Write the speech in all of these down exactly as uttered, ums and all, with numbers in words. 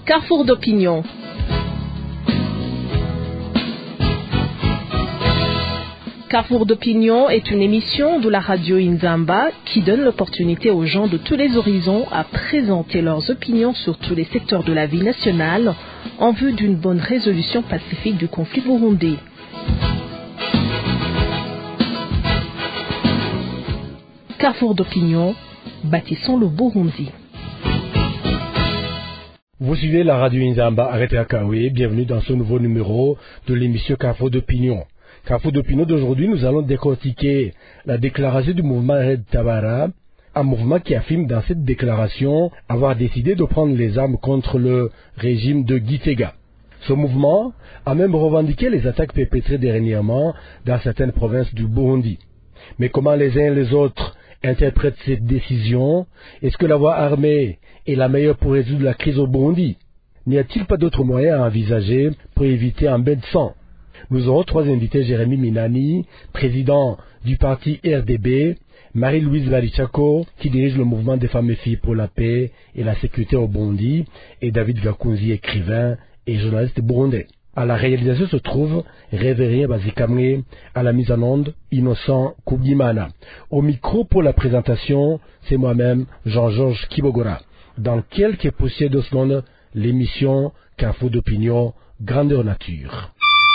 Carrefour d'opinion. Carrefour d'opinion est une émission de la radio Inzamba qui donne l'opportunité aux gens de tous les horizons à présenter leurs opinions sur tous les secteurs de la vie nationale en vue d'une bonne résolution pacifique du conflit burundais. Carrefour d'opinion, bâtissons le Burundi. Vous suivez la radio Inzamba arrêtez à Kawe, bienvenue dans ce nouveau numéro de l'émission Carrefour d'opinion. Carrefour d'opinion d'aujourd'hui, nous allons décortiquer la déclaration du mouvement Red Tabara, un mouvement qui affirme dans cette déclaration avoir décidé de prendre les armes contre le régime de Gitega. Ce mouvement a même revendiqué les attaques perpétrées dernièrement dans certaines provinces du Burundi. Mais comment les uns et les autres interprètent cette décision? Est-ce que la voie armée est la meilleure pour résoudre la crise au Burundi? N'y a-t-il pas d'autres moyens à envisager pour éviter un bain de sang? Nous aurons trois invités, Jérémy Minani, président du parti R D B, Marie-Louise Barichako, qui dirige le mouvement des femmes et filles pour la paix et la sécurité au Burundi, et David Gakunzi, écrivain et journaliste burundais. À la réalisation se trouve Révérien Bazikamwe, à la mise en onde, Innocent Kougimana. Au micro pour la présentation, c'est moi-même, Jean-Georges Kibogora. Dans quelques poussières de secondes, l'émission Carrefour d'opinion, grandeur nature.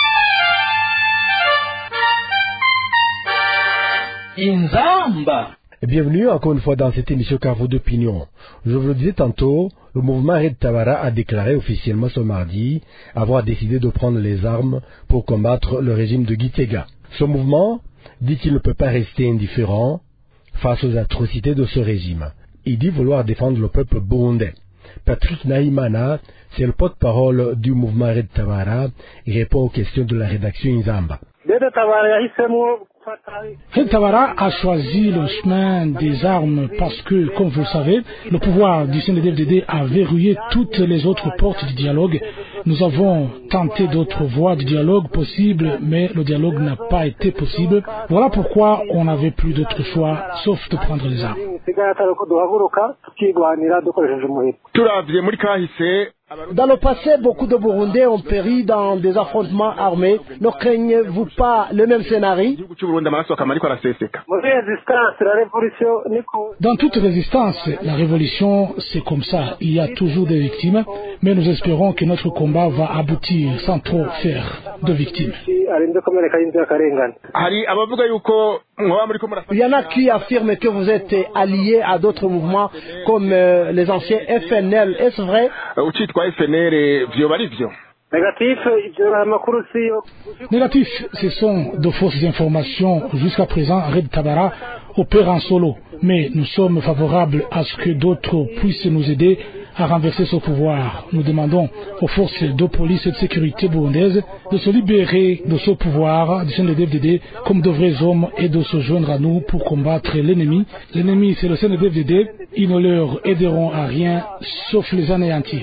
Inzamba. Bienvenue encore une fois dans cette émission Carrefour d'opinion. Je vous le disais tantôt, le mouvement Red Tabara a déclaré officiellement ce mardi avoir décidé de prendre les armes pour combattre le régime de Gitega. Ce mouvement dit qu'il ne peut pas rester indifférent face aux atrocités de ce régime. Il dit vouloir défendre le peuple burundais. Patrick Nahimana, c'est le porte-parole du mouvement Red Tabara, et répond aux questions de la rédaction Inzamba. Red Tabara a choisi le chemin des armes parce que, comme vous le savez, le pouvoir du C N D D F D D a verrouillé toutes les autres portes du dialogue. Nous avons tenté d'autres voies de dialogue possibles, mais le dialogue n'a pas été possible. Voilà pourquoi on n'avait plus d'autre choix, sauf de prendre les armes. Dans le passé, beaucoup de Burundais ont péri dans des affrontements armés. Ne craignez-vous pas le même scénario? Dans toute résistance, la révolution, c'est comme ça. Il y a toujours des victimes, mais nous espérons que notre combat va aboutir sans trop faire de victimes. Il y en a qui affirment que vous êtes alliés à d'autres mouvements comme euh, les anciens F N L. Est-ce vrai? Négatif, ce sont de fausses informations. Jusqu'à présent, Red Tabara opère en solo, mais nous sommes favorables à ce que d'autres puissent nous aider à renverser ce pouvoir. Nous demandons aux forces de police et de sécurité burundaises de se libérer de ce pouvoir du C N D D F D D comme de vrais hommes et de se joindre à nous pour combattre l'ennemi. L'ennemi, c'est le C N D D F D D. Ils ne leur aideront à rien sauf les anéantir.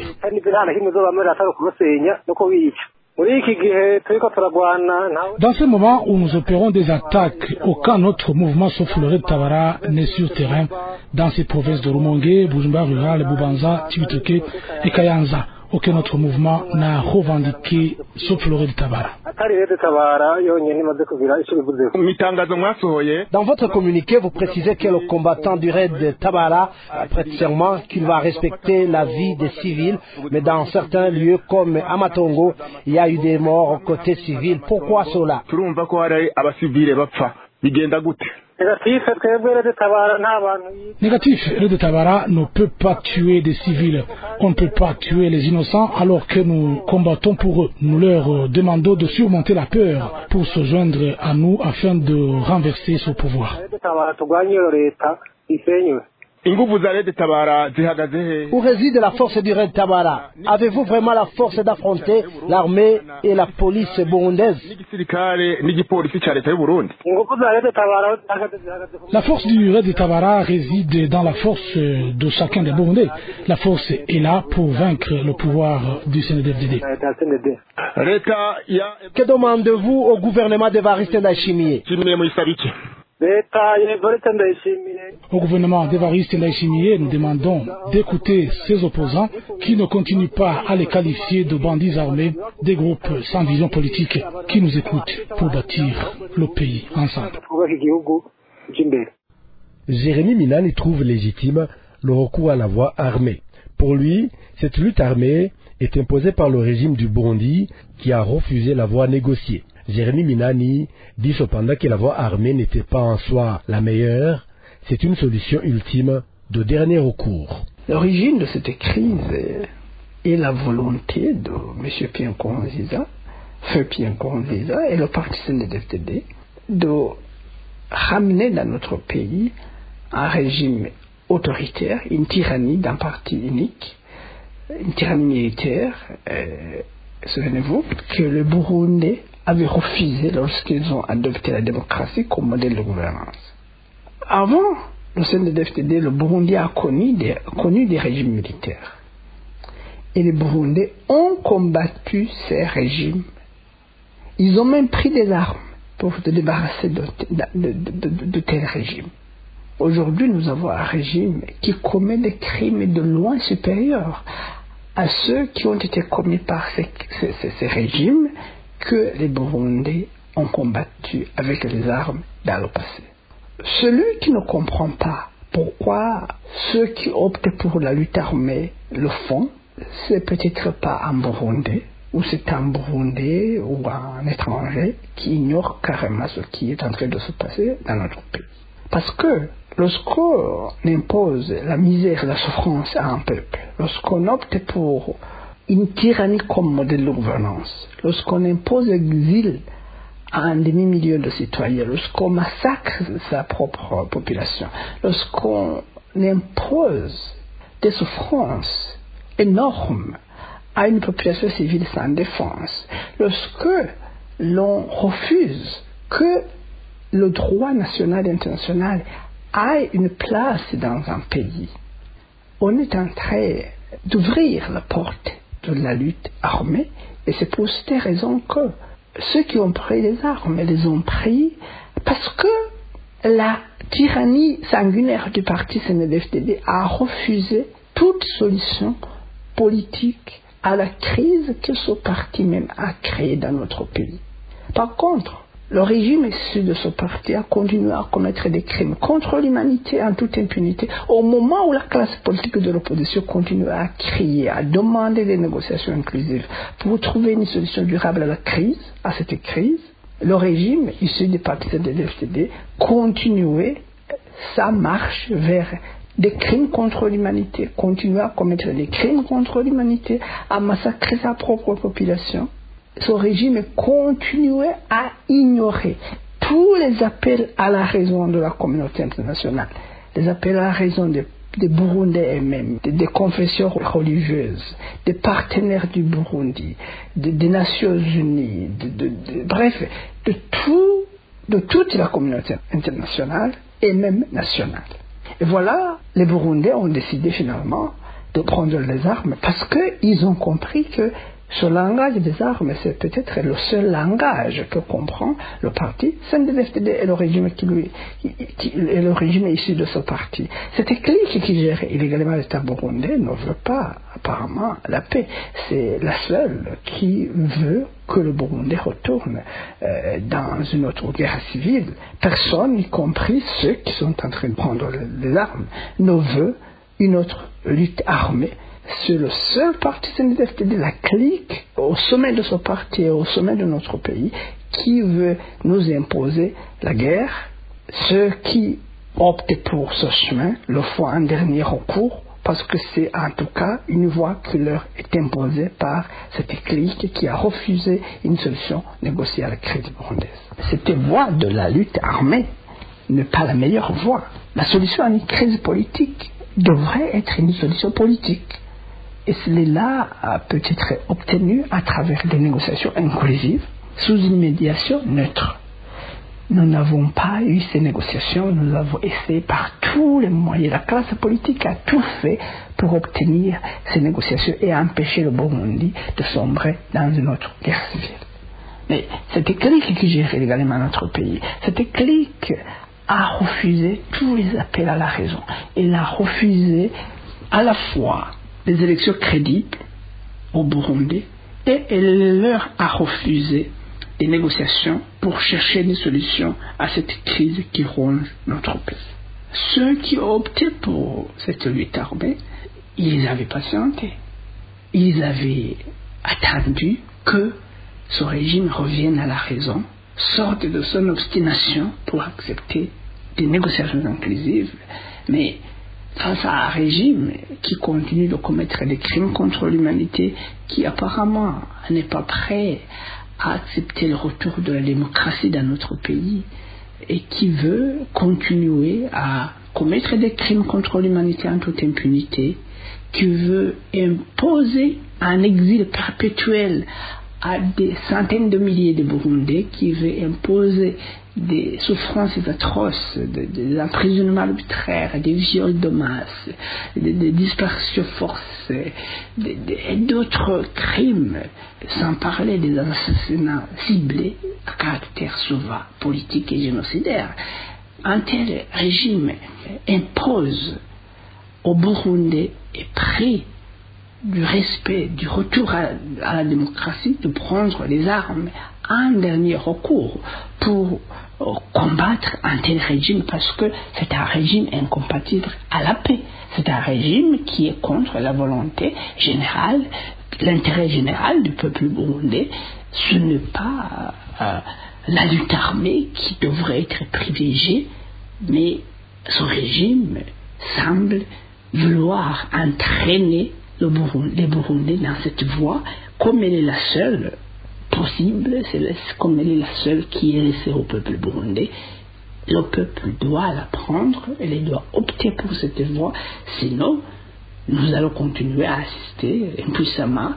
Dans ce moment où nous opérons des attaques, aucun autre mouvement sauf le Red Tabara n'est sur terrain dans ces provinces de Rumonge, Bujumbura Rural, Bubanza, Cibitoke et Kayanza. Aucun autre mouvement n'a revendiqué sauf le Red Tabara. Dans votre communiqué, vous précisez que le combattant du Red Tabara prête serment qu'il va respecter la vie des civils, mais dans certains lieux comme Amatongo, il y a eu des morts côté civil. Pourquoi cela? Négatif, Red Tabara ne peut pas tuer des civils. On ne peut pas tuer les innocents alors que nous combattons pour eux. Nous leur demandons de surmonter la peur pour se joindre à nous afin de renverser ce pouvoir. Où réside la force du Red Tabara? Avez-vous vraiment la force d'affronter l'armée et la police burundaise? La force du Red Tabara réside dans la force de chacun des Burundais. La force est là pour vaincre le pouvoir du C N D D F D D. Que demandez-vous au gouvernement d'Evariste Ndayishimiye? Au gouvernement d'Évariste Ndayishimiye, nous demandons d'écouter ces opposants qui ne continuent pas à les qualifier de bandits armés, des groupes sans vision politique qui nous écoutent pour bâtir le pays ensemble. Jérémy Minani trouve légitime le recours à la voie armée. Pour lui, cette lutte armée est imposée par le régime du Burundi qui a refusé la voie négociée. Jérémy Minani dit cependant que la voie armée n'était pas en soi la meilleure, c'est une solution ultime de dernier recours. L'origine de cette crise est la volonté de M. Pierre Nkurunziza, Feu Pierre Nkurunziza et le parti C N D D F T D de ramener dans notre pays un régime autoritaire, une tyrannie d'un parti unique, une tyrannie militaire. Euh, souvenez-vous que le Burundi avait refusé lorsqu'ils ont adopté la démocratie comme modèle de gouvernance. Avant le C N D D F T D, le Burundi a connu des, connu des régimes militaires. Et les Burundais ont combattu ces régimes. Ils ont même pris des armes pour se débarrasser de, de, de, de, de tels régimes. Aujourd'hui, nous avons un régime qui commet des crimes de loin supérieurs à ceux qui ont été commis par ces, ces, ces régimes que les Burundais ont combattu avec les armes dans le passé. Celui qui ne comprend pas pourquoi ceux qui optent pour la lutte armée le font, c'est peut-être pas un Burundais, ou c'est un Burundais ou un étranger qui ignore carrément ce qui est en train de se passer dans notre pays. Parce que lorsqu'on impose la misère et la souffrance à un peuple, lorsqu'on opte pour une tyrannie comme modèle de gouvernance, lorsqu'on impose l'exil à un demi-million de citoyens, lorsqu'on massacre sa propre population, lorsqu'on impose des souffrances énormes à une population civile sans défense, lorsque l'on refuse que le droit national et international ait une place dans un pays, on est en train d'ouvrir la porte de la lutte armée, et c'est pour cette raison que ceux qui ont pris les armes les ont pris parce que la tyrannie sanguinaire du parti C N D D F T D a refusé toute solution politique à la crise que ce parti même a créée dans notre pays. Par contre, le régime issu de ce parti a continué à commettre des crimes contre l'humanité en toute impunité, au moment où la classe politique de l'opposition continue à crier, à demander des négociations inclusives pour trouver une solution durable à la crise, à cette crise. Le régime issu du parti C N D D F T D continuait sa marche vers des crimes contre l'humanité, continuait à commettre des crimes contre l'humanité, à massacrer sa propre population. Ce régime continuait à ignorer tous les appels à la raison de la communauté internationale, les appels à la raison des, des Burundais eux-mêmes, des, des confessions religieuses, des partenaires du Burundi, des, des Nations Unies, de, de, de, bref, de, tout, de toute la communauté internationale et même nationale. Et voilà, les Burundais ont décidé finalement de prendre les armes parce qu'ils ont compris que ce langage des armes, c'est peut-être le seul langage que comprend le parti C N D D F T D et le régime, qui lui, qui, qui, et le régime issu de ce parti. Cette clique qui gère illégalement l'État burundais ne veut pas apparemment la paix. C'est la seule qui veut que le Burundi retourne euh, dans une autre guerre civile. Personne, y compris ceux qui sont en train de prendre les armes, ne veut une autre lutte armée. C'est le seul parti C N D D F T D, la clique au sommet de ce parti et au sommet de notre pays, qui veut nous imposer la guerre. Ceux qui optent pour ce chemin le font en dernier recours, parce que c'est en tout cas une voie qui leur est imposée par cette clique qui a refusé une solution négociée à la crise burundaise. Cette voie de la lutte armée n'est pas la meilleure voie. La solution à une crise politique devrait être une solution politique. Et cela peut être obtenu à travers des négociations inclusives, sous une médiation neutre. Nous n'avons pas eu ces négociations, nous avons essayé par tous les moyens. La classe politique a tout fait pour obtenir ces négociations et empêcher le Burundi de sombrer dans une autre guerre civile. Mais cette clique qui gère également notre pays, cette clique a refusé tous les appels à la raison. Il a refusé à la fois des élections crédibles au Burundi et il leur a refusé des négociations pour chercher des solutions à cette crise qui ronge notre pays. Ceux qui ont opté pour cette lutte armée, ils avaient patienté. Ils avaient attendu que ce régime revienne à la raison, sorte de son obstination pour accepter des négociations inclusives. Mais face à un régime qui continue de commettre des crimes contre l'humanité, qui apparemment n'est pas prêt à accepter le retour de la démocratie dans notre pays et qui veut continuer à commettre des crimes contre l'humanité en toute impunité, qui veut imposer un exil perpétuel à des centaines de milliers de Burundais, qui veut imposer des souffrances atroces, des, des emprisonnements arbitraires, des viols de masse, des, des disparitions forcées, des, des, et d'autres crimes, sans parler des assassinats ciblés à caractère souvent politique et génocidaire. Un tel régime impose au Burundi et pris du respect, du retour à, à la démocratie, de prendre les armes en dernier recours pour euh, combattre un tel régime, parce que c'est un régime incompatible à la paix. C'est un régime qui est contre la volonté générale, l'intérêt général du peuple burundais. Ce n'est pas euh, la lutte armée qui devrait être privilégiée, mais ce régime semble vouloir entraîner le Burundi, les Burundais dans cette voie, comme elle est la seule possible, c'est la, comme elle est la seule qui est laissée au peuple burundais. Le peuple doit la prendre, il doit opter pour cette voie, sinon nous allons continuer à assister impuissamment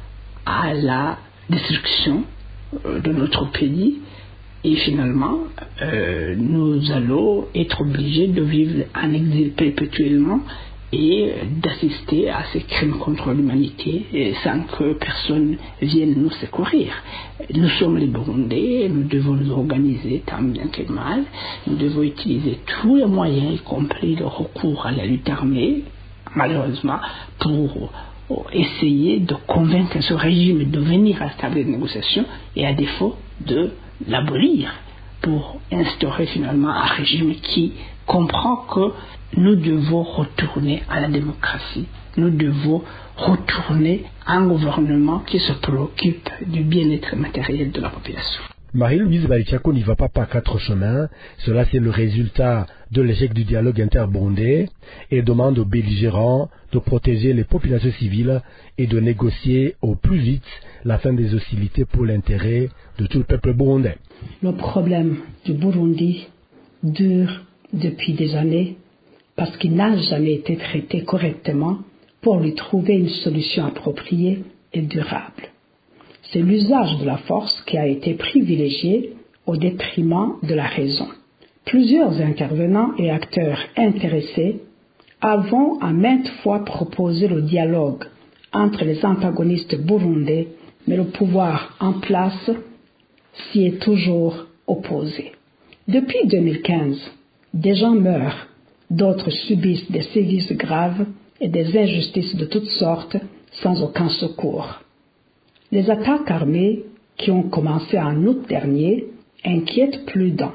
à la destruction de notre pays, et finalement euh, nous allons être obligés de vivre en exil perpétuellement et d'assister à ces crimes contre l'humanité sans que personne vienne nous secourir. Nous sommes les Burundais, nous devons nous organiser tant bien que mal, nous devons utiliser tous les moyens, y compris le recours à la lutte armée, malheureusement, pour essayer de convaincre ce régime de venir à la table des négociations et à défaut de l'abolir, pour instaurer finalement un régime qui comprend que nous devons retourner à la démocratie, nous devons retourner à un gouvernement qui se préoccupe du bien-être matériel de la population. Marie-Louise Barichako n'y va pas par quatre chemins. Cela, c'est le résultat de l'échec du dialogue interburundais et demande aux belligérants de protéger les populations civiles et de négocier au plus vite la fin des hostilités pour l'intérêt de tout le peuple burundais. Le problème du Burundi dure depuis des années parce qu'il n'a jamais été traité correctement pour lui trouver une solution appropriée et durable. C'est l'usage de la force qui a été privilégié au détriment de la raison. Plusieurs intervenants et acteurs intéressés avons à maintes fois proposé le dialogue entre les antagonistes burundais, mais le pouvoir en place s'y est toujours opposé. Depuis deux mille quinze, des gens meurent, d'autres subissent des sévices graves et des injustices de toutes sortes sans aucun secours. Les attaques armées qui ont commencé en août dernier inquiètent plus d'un.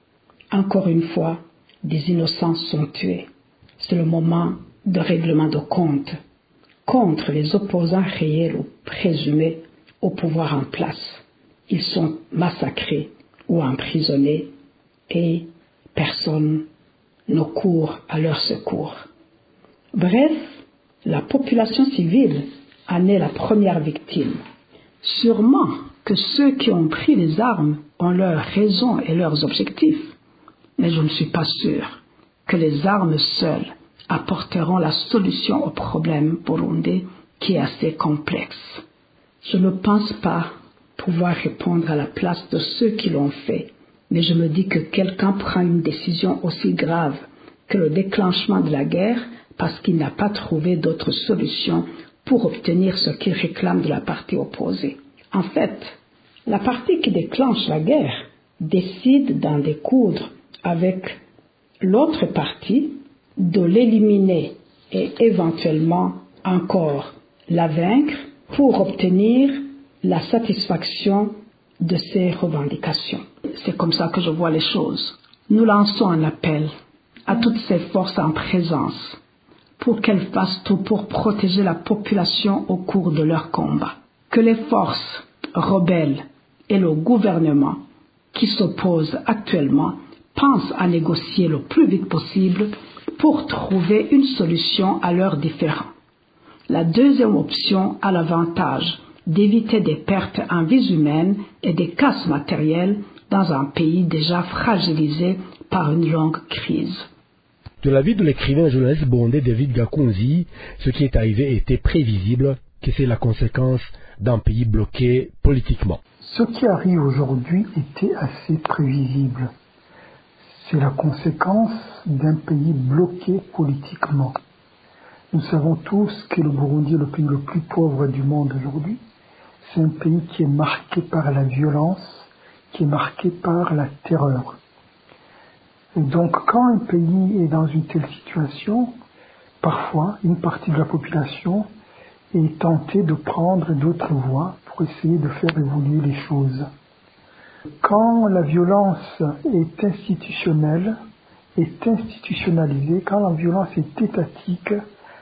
Encore une fois, des innocents sont tués. C'est le moment de règlement de compte contre les opposants réels ou présumés au pouvoir en place. Ils sont massacrés ou emprisonnés et personne ne court à leur secours. Bref, la population civile en est la première victime. Sûrement que ceux qui ont pris les armes ont leurs raisons et leurs objectifs, mais je ne suis pas sûr que les armes seules apporteront la solution au problème burundais qui est assez complexe. Je ne pense pas pouvoir répondre à la place de ceux qui l'ont fait, mais je me dis que quelqu'un prend une décision aussi grave que le déclenchement de la guerre parce qu'il n'a pas trouvé d'autre solution pour obtenir ce qu'il réclame de la partie opposée. En fait, la partie qui déclenche la guerre décide d'en découdre avec l'autre partie, de l'éliminer et éventuellement encore la vaincre pour obtenir la satisfaction de ses revendications. C'est comme ça que je vois les choses. Nous lançons un appel à toutes ces forces en présence pour qu'elles fassent tout pour protéger la population au cours de leur combat. Que les forces rebelles et le gouvernement qui s'opposent actuellement pensent à négocier le plus vite possible pour trouver une solution à leurs différends. La deuxième option a l'avantage d'éviter des pertes en vies humaines et des casses matérielles dans un pays déjà fragilisé par une longue crise. De l'avis de l'écrivain et journaliste burundais David Gakunzi, ce qui est arrivé était prévisible, que c'est la conséquence d'un pays bloqué politiquement. Ce qui arrive aujourd'hui était assez prévisible. C'est la conséquence d'un pays bloqué politiquement. Nous savons tous que le Burundi est le pays le plus pauvre du monde aujourd'hui. C'est un pays qui est marqué par la violence, qui est marqué par la terreur. Et donc, quand un pays est dans une telle situation, parfois, une partie de la population est tentée de prendre d'autres voies pour essayer de faire évoluer les choses. Quand la violence est institutionnelle, est institutionnalisée, quand la violence est étatique,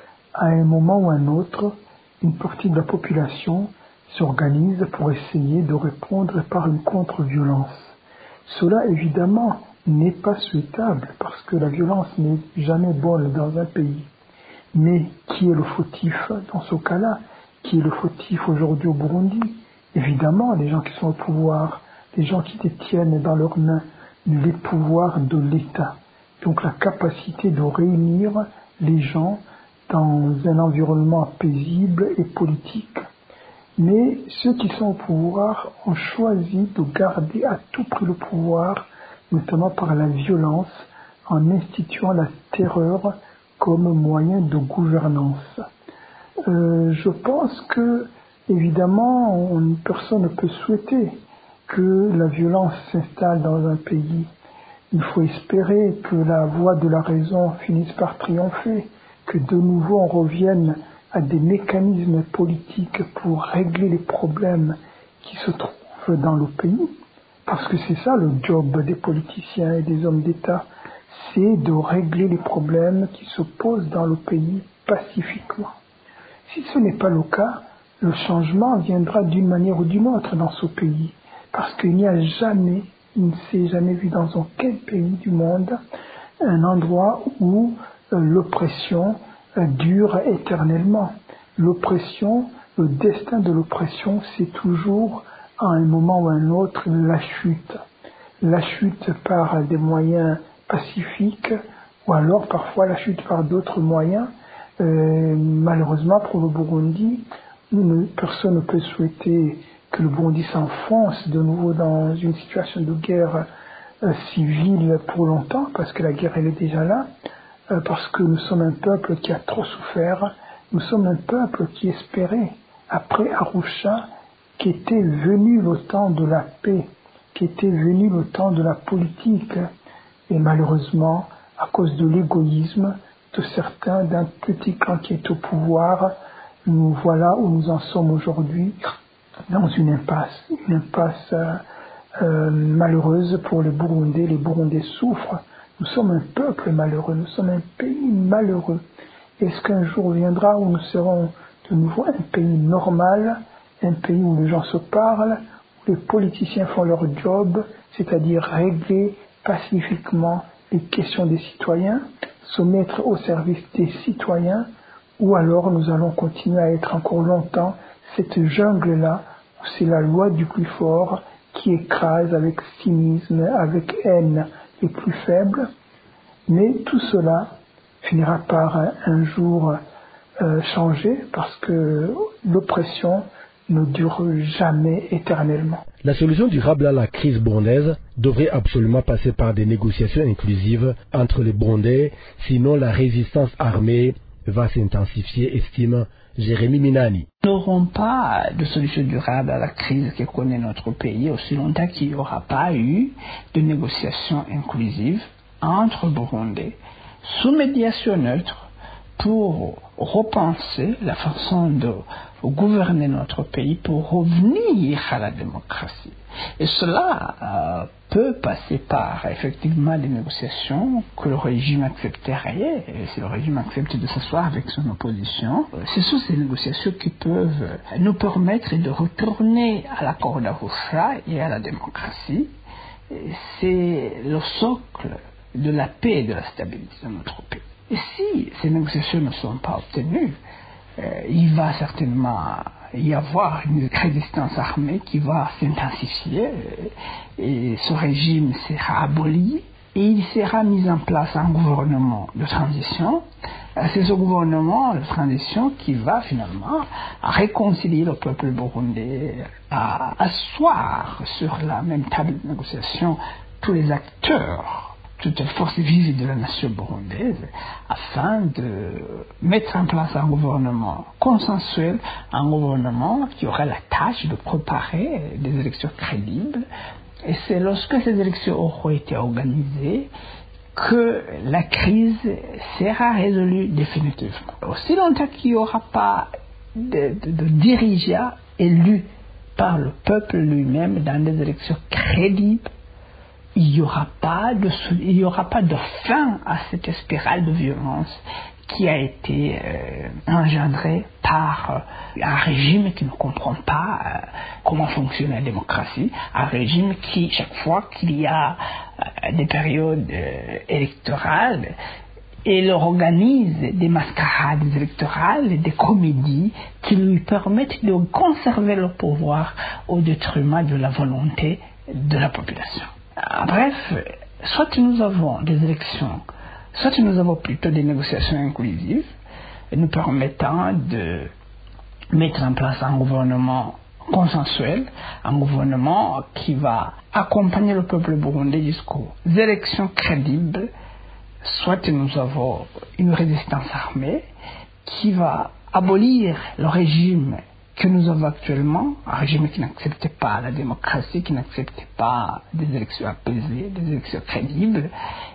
à un moment ou à un autre, une partie de la population s'organise pour essayer de répondre par une contre-violence. Cela, évidemment, n'est pas souhaitable parce que la violence n'est jamais bonne dans un pays. Mais qui est le fautif dans ce cas-là? Qui est le fautif aujourd'hui au Burundi? Évidemment, les gens qui sont au pouvoir, les gens qui détiennent dans leurs mains les pouvoirs de l'État. Donc la capacité de réunir les gens dans un environnement paisible et politique. Mais ceux qui sont au pouvoir ont choisi de garder à tout prix le pouvoir, notamment par la violence, en instituant la terreur comme moyen de gouvernance. Euh, je pense que, évidemment, on, personne ne peut souhaiter que la violence s'installe dans un pays. Il faut espérer que la voie de la raison finisse par triompher, que de nouveau on revienne à des mécanismes politiques pour régler les problèmes qui se trouvent dans le pays, parce que c'est ça le job des politiciens et des hommes d'État, c'est de régler les problèmes qui se posent dans le pays pacifiquement. Si ce n'est pas le cas, le changement viendra d'une manière ou d'une autre dans ce pays, parce qu'il n'y a jamais, il ne s'est jamais vu dans aucun pays du monde, un endroit où euh, l'oppression euh, dure éternellement. L'oppression, le destin de l'oppression, c'est toujours à un moment ou à un autre la chute. La chute par des moyens pacifiques, ou alors parfois la chute par d'autres moyens. Euh, malheureusement pour le Burundi, une, personne ne peut souhaiter que le Burundi s'enfonce de nouveau dans une situation de guerre euh, civile pour longtemps, parce que la guerre elle est déjà là, euh, parce que nous sommes un peuple qui a trop souffert, nous sommes un peuple qui espérait, après Arusha, qu'était venu le temps de la paix, qu'était venu le temps de la politique, et malheureusement, à cause de l'égoïsme de certains, d'un petit clan qui est au pouvoir, nous voilà où nous en sommes aujourd'hui, dans une impasse, une impasse euh, euh, malheureuse pour les Burundais. Les Burundais souffrent, nous sommes un peuple malheureux, nous sommes un pays malheureux. Est-ce qu'un jour viendra où nous serons de nouveau un pays normal, un pays où les gens se parlent, où les politiciens font leur job, c'est-à-dire régler pacifiquement les questions des citoyens, se mettre au service des citoyens, ou alors nous allons continuer à être encore longtemps cette jungle-là, où c'est la loi du plus fort qui écrase avec cynisme, avec haine les plus faibles. Mais tout cela finira par un jour euh, changer, parce que l'oppression ne dure jamais éternellement. La solution durable à la crise burundaise devrait absolument passer par des négociations inclusives entre les Burundais, sinon la résistance armée va s'intensifier, estime Jérémy Minani. Nous n'aurons pas de solution durable à la crise que connaît notre pays aussi longtemps qu'il n'y aura pas eu de négociations inclusives entre Burundais sous médiation neutre pour repenser la façon de gouverner notre pays pour revenir à la démocratie. Et cela euh, peut passer par effectivement des négociations que le régime accepterait. Et si le régime accepte de s'asseoir avec son opposition, ce sont ces négociations qui peuvent nous permettre de retourner à l'accord d'Arusha et à la démocratie. C'est le socle de la paix et de la stabilité de notre pays. Et si ces négociations ne sont pas obtenues, euh, il va certainement y avoir une résistance armée qui va s'intensifier et ce régime sera aboli et il sera mis en place un gouvernement de transition. C'est ce gouvernement de transition qui va finalement réconcilier le peuple burundais, à asseoir sur la même table de négociation tous les acteurs, toutes les forces vives de la nation burundaise, afin de mettre en place un gouvernement consensuel, un gouvernement qui aura la tâche de préparer des élections crédibles. Et c'est lorsque ces élections auront été organisées que la crise sera résolue définitivement. Aussi longtemps qu'il n'y aura pas de, de, de dirigeants élus par le peuple lui-même dans des élections crédibles, il n'y aura pas de, il y aura pas de fin à cette spirale de violence qui a été euh, engendrée par euh, un régime qui ne comprend pas euh, comment fonctionne la démocratie, un régime qui, chaque fois qu'il y a euh, des périodes euh, électorales, il organise des mascarades électorales, des comédies qui lui permettent de conserver le pouvoir au détriment de la volonté de la population. Bref, soit nous avons des élections, soit nous avons plutôt des négociations inclusives nous permettant de mettre en place un gouvernement consensuel, un gouvernement qui va accompagner le peuple burundais jusqu'aux élections crédibles, soit nous avons une résistance armée qui va abolir le régime que nous avons actuellement, un régime qui n'accepte pas la démocratie, qui n'accepte pas des élections apaisées, des élections crédibles,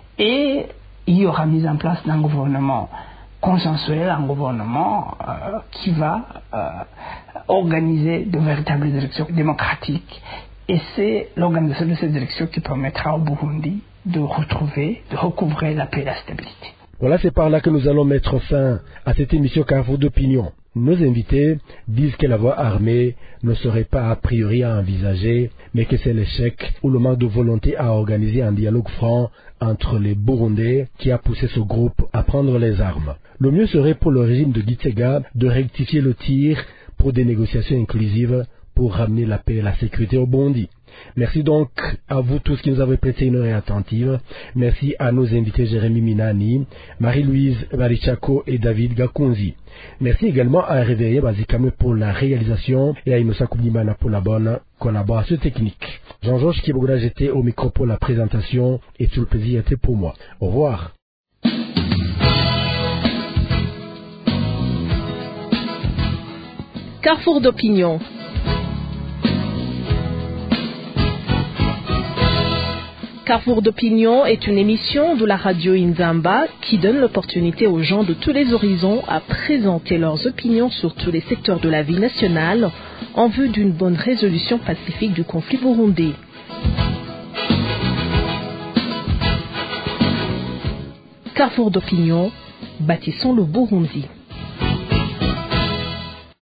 et il y aura mise en place un gouvernement consensuel, un gouvernement euh, qui va euh, organiser de véritables élections démocratiques. Et c'est l'organisation de ces élections qui permettra au Burundi de retrouver, de recouvrer la paix et la stabilité. Voilà, c'est par là que nous allons mettre fin à cette émission Carrefour d'opinion. Nos invités disent que la voie armée ne serait pas a priori à envisager, mais que c'est l'échec ou le manque de volonté à organiser un dialogue franc entre les Burundais qui a poussé ce groupe à prendre les armes. Le mieux serait pour le régime de Gitega de rectifier le tir pour des négociations inclusives pour ramener la paix et la sécurité au Burundi. Merci donc à vous tous qui nous avez prêté une oreille attentive. Merci à nos invités Jérémy Minani, Marie-Louise Barichako et David Gakunzi. Merci également à Réveillé Bazikame pour la réalisation et à Inosa Koubimana pour la bonne collaboration technique. Jean-Georges Kibogura, j'étais au micro pour la présentation et tout le plaisir était pour moi. Au revoir. Carrefour d'opinion. Carrefour d'opinion est une émission de la radio Inzamba qui donne l'opportunité aux gens de tous les horizons à présenter leurs opinions sur tous les secteurs de la vie nationale en vue d'une bonne résolution pacifique du conflit burundais. Carrefour d'opinion, bâtissons le Burundi.